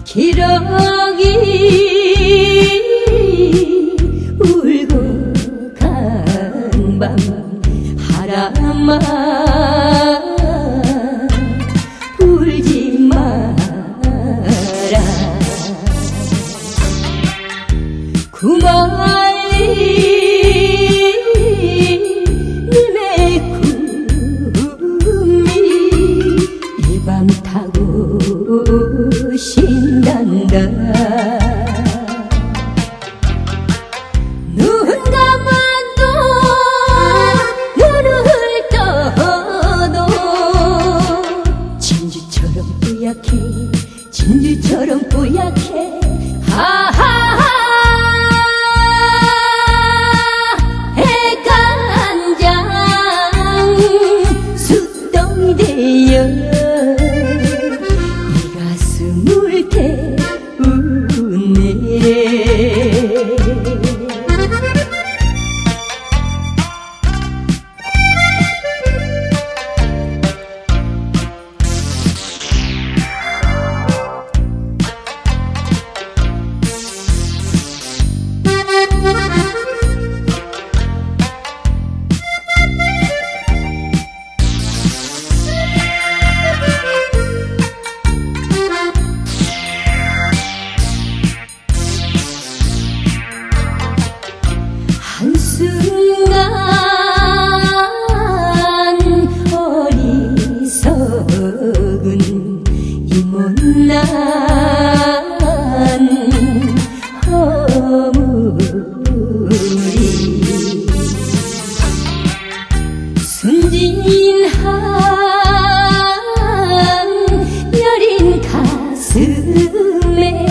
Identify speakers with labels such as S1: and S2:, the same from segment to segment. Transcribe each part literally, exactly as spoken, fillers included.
S1: 기러기 울고 간 밤 바람아 울지 마라. 구멀리 님의 꿈이 이 밤 타고 신단다. 눈 감아도 눈을 떠도 진주처럼 뽀얗게 진주처럼 뽀얗게 하하하 해간장 숫덩이 되어 이 가슴을 태우네. 한순간 어리석은 이 못난 허물이 순진한 여린 가슴에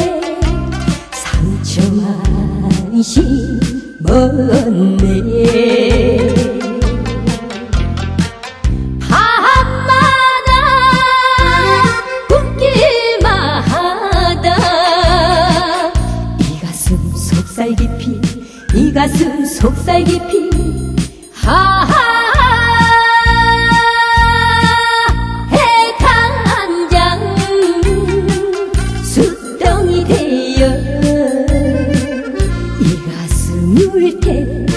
S1: 상처만 심었네. 밤마다 웃길마다 이 가슴 속살 깊이 이 가슴 속살 깊이 하하 해간장 숫덩이 되어 이 가슴을 태